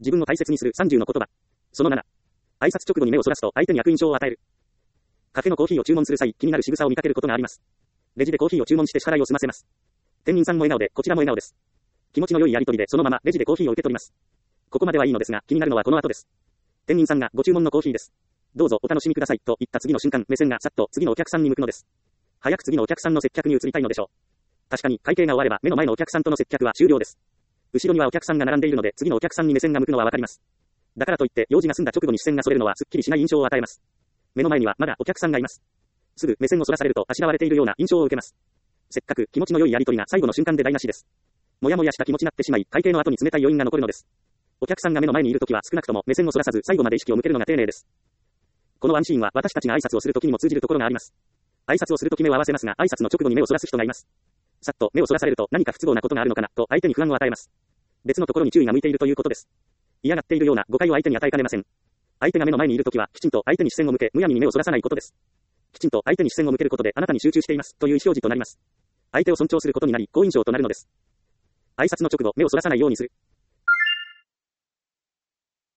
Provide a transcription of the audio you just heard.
自分を大切にする30の言葉。その7。挨拶直後に目をそらすと相手に悪印象を与える。カフェのコーヒーを注文する際、気になる仕草を見かけることがあります。レジでコーヒーを注文して支払いを済ませます。店員さんも笑顔で、こちらも笑顔です。気持ちの良いやりとりでそのままレジでコーヒーを受け取ります。ここまではいいのですが、気になるのはこの後です。店員さんがご注文のコーヒーです。どうぞお楽しみくださいと言った次の瞬間、目線がさっと次のお客さんに向くのです。早く次のお客さんの接客に移りたいのでしょう。確かに会計が終われば目の前のお客さんとの接客は終了です。後ろにはお客さんが並んでいるので次のお客さんに目線が向くのはわかります。だからといって用事が済んだ直後に視線がそれるのはすっきりしない印象を与えます。目の前にはまだお客さんがいます。すぐ目線をそらされるとあしらわれているような印象を受けます。せっかく気持ちの良いやりとりが最後の瞬間で台無しです。もやもやした気持ちになってしまい、会計の後に冷たい余韻が残るのです。お客さんが目の前にいるときは少なくとも目線をそらさず最後まで意識を向けるのが丁寧です。このワンシーンは私たちが挨拶をするときにも通じるところがあります。挨拶をするとき目を合わせますが、挨拶の直後に目をそらす人がいます。さっと目をそらされると何か不都合なことがあるのかなと相手に不安を与えます。別のところに注意が向いているということです。嫌がっているような誤解を相手に与えかねません。相手が目の前にいるときはきちんと相手に視線を向け、むやみに目をそらさないことです。きちんと相手に視線を向けることであなたに集中していますという意思表示となります。相手を尊重することになり好印象となるのです。挨拶の直後目をそらさないようにする。